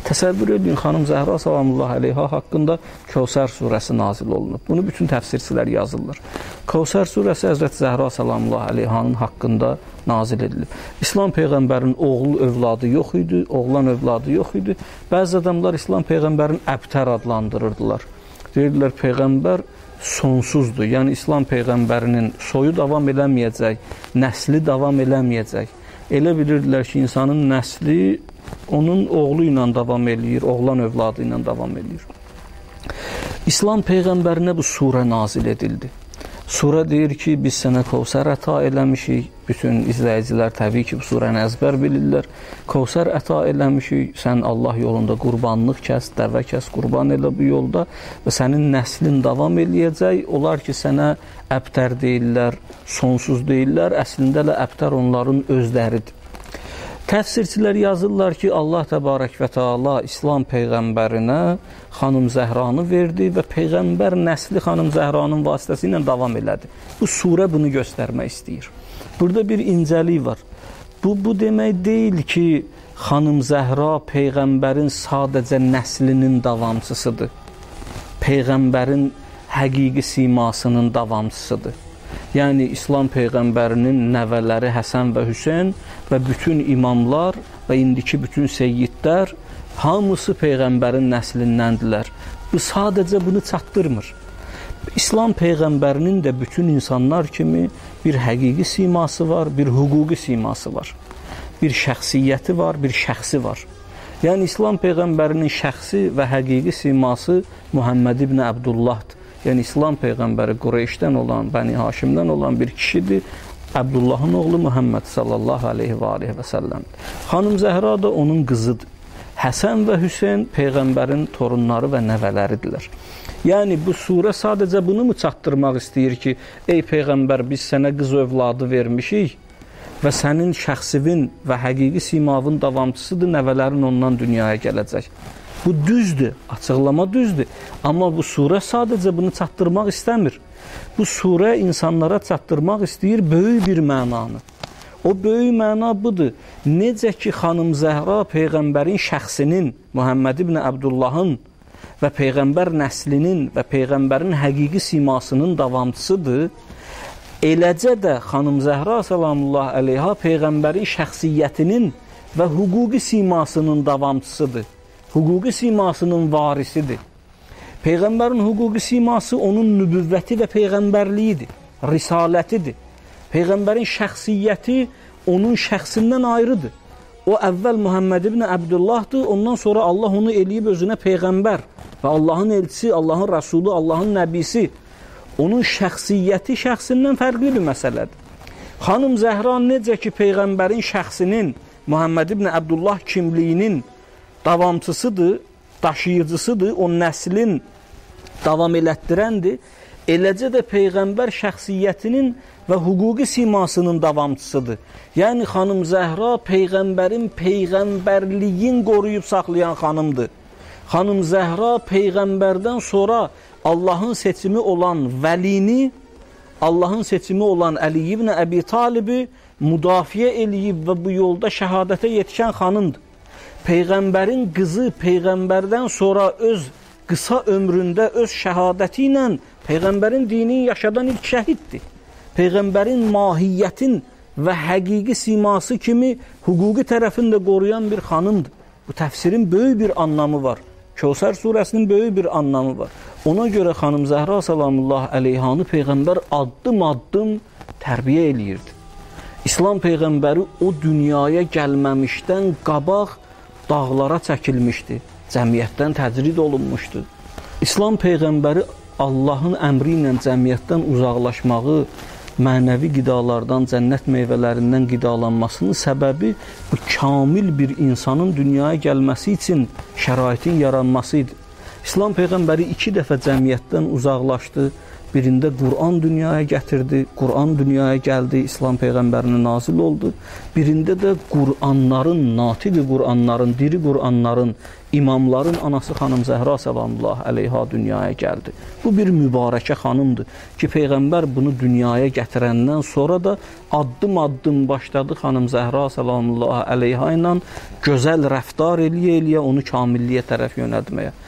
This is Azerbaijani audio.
Təsəvvür edin, xanım Zəhra salamullah əleyha haqqında Kəvsər surəsi nazil olunub. Bunu bütün təfsirçilər yazırlar. Kəvsər surəsi Həzrət Zəhra salamullah əleyhanın haqqında nazil edilib. İslam Peyğəmbərinin oğul övladı yox idi, oğlan övladı yox idi. Bəzi adamlar İslam Peyğəmbərini əbtər adlandırırdılar. Deyirdilər, Peyğəmbər sonsuzdur. Yəni, İslam Peyğəmbərinin soyu davam eləməyəcək, nəsli davam eləməyəcək. Elə bilirdilər ki, insanın nəsli onun oğlu ilə davam eləyir, oğlan övladı ilə davam eləyir. İslam Peyğəmbərinə bu surə nazil edildi. Surə deyir ki, biz sənə Kəvsər əta eləmişik. Bütün izləyicilər təbii ki, bu surəni əzbər bilirlər. Kəvsər əta eləmişik, sən Allah yolunda qurbanlıq kəs, dəvə kəs, qurban elə bu yolda və sənin nəslin davam eləyəcək. Onlar ki, sənə əbtər deyirlər, sonsuz deyirlər, əslində də əbtər onların özləridir. Təfsirçilər yazırlar ki, Allah təbarək və teala İslam Peyğəmbərinə xanım Zəhranı verdi və Peyğəmbər nəsli xanım Zəhranın vasitəsilə davam elədi. Bu surə bunu göstərmək istəyir. Burada bir incəlik var. Bu demək deyil ki, xanım Zəhra Peyğəmbərin sadəcə nəslinin davamçısıdır. Peyğəmbərin həqiqi simasının davamçısıdır. Yəni, İslam Peyğəmbərinin nəvələri Həsən və Hüseyn və bütün imamlar və indiki bütün seyyidlər hamısı Peyğəmbərin nəslindəndirlər. Bu sadəcə bunu çatdırmır. İslam Peyğəmbərinin də bütün insanlar kimi bir həqiqi siması var, bir hüquqi siması var. Bir şəxsiyyəti var, bir şəxsi var. Yəni, İslam Peyğəmbərinin şəxsi və həqiqi siması Muhammed ibn Abdullahdır. Yəni, İslam Peyğəmbəri Qureyşdən olan, Bəni Haşimdən olan bir kişidir. Abdullahın oğlu Muhammed sallallahu aleyhi və səlləm. Xanım Zəhra da onun qızıdır. Həsən və Hüseyn Peyğəmbərin torunları və nəvələridirlər. Yəni, bu surə sadəcə bunu mu çatdırmaq istəyir ki, ey Peyğəmbər, biz sənə qız övladı vermişik və sənin şəxsivin və həqiqi simavın davamçısıdır, nəvələrin ondan dünyaya gələcək. Bu düzdür, açıqlama düzdür. Amma bu surə sadəcə bunu çatdırmaq istəmir. Bu surə insanlara çatdırmaq istəyir böyük bir mənanı. O böyük məna budur. Necə ki, xanım Zəhra Peyğəmbərin şəxsinin, Muhammed ibn Abdullahın və Peyğəmbər nəslinin və Peyğəmbərin həqiqi simasının davamçısıdır, eləcə də xanım Zəhra salamullah əleyha Peyğəmbərin şəxsiyyətinin və hüquqi simasının davamçısıdır. Hüquqi simasının varisidir. Peyğəmbərin hüquqi siması onun nübüvvəti və peyğəmbərliyidir, risalətidir. Peyğəmbərin şəxsiyyəti onun şəxsindən ayrıdır. O əvvəl Muhammed ibn Abdullahdır, ondan sonra Allah onu eləyib özünə peyğəmbər və Allahın elçisi, Allahın rəsulu, Allahın nəbisi. Onun şəxsiyyəti şəxsindən fərqli bir məsələdir. Xanım Zəhra necə ki, Peyğəmbərin şəxsinin, Muhammed ibn Abdullah kimliyinin davamçısıdır, daşıyıcısıdır, o nəslin davam elətdirəndir. Eləcə də Peyğəmbər şəxsiyyətinin və hüquqi simasının davamçısıdır. Yəni, xanım Zəhra Peyğəmbərin peyğəmbərliyin qoruyub saxlayan xanımdır. Xanım Zəhra Peyğəmbərdən sonra Allahın seçimi olan vəlini, Allahın seçimi olan Əli ibn Əbi Talibi müdafiə eləyib və bu yolda şəhadətə yetişən xanımdır. Peyğəmbərin qızı Peyğəmbərdən sonra öz qısa ömründə öz şəhadəti ilə Peyğəmbərin dinini yaşadan ilk şəhiddir. Peyğəmbərin mahiyyətin və həqiqi siması kimi hüquqi tərəfini də qoruyan bir xanımdır. Bu təfsirin böyük bir anlamı var. Kəvsər surəsinin böyük bir anlamı var. Ona görə xanım Zəhra salamullah əleyhanı Peyğəmbər addım-addım tərbiyə eləyirdi. İslam Peyğəmbəri o dünyaya gəlməmişdən qabaq dağlara çəkilmişdi, cəmiyyətdən təcrid olunmuşdu. İslam Peyğəmbəri Allahın əmri ilə cəmiyyətdən uzaqlaşmağı, mənəvi qidalardan, cənnət meyvələrindən qidalanmasının səbəbi bu kamil bir insanın dünyaya gəlməsi üçün şəraitin yaranması idi. İslam Peyğəmbəri 2 dəfə cəmiyyətdən uzaqlaşdı, birində Quran dünyaya gətirdi, Quran dünyaya gəldi, İslam peyğəmbərinə nazil oldu. Birində də Quranların, natiqi Quranların, diri Quranların, imamların anası xanım Zəhra salamullah əleyha dünyaya gəldi. Bu bir mübarəkə xanımdır ki, peyğəmbər bunu dünyaya gətirəndən sonra da addım-addım başladı xanım Zəhra salamullah əleyha ilə gözəl rəftar eləyə-eləyə onu kamilliyə tərəf yönəltməyə.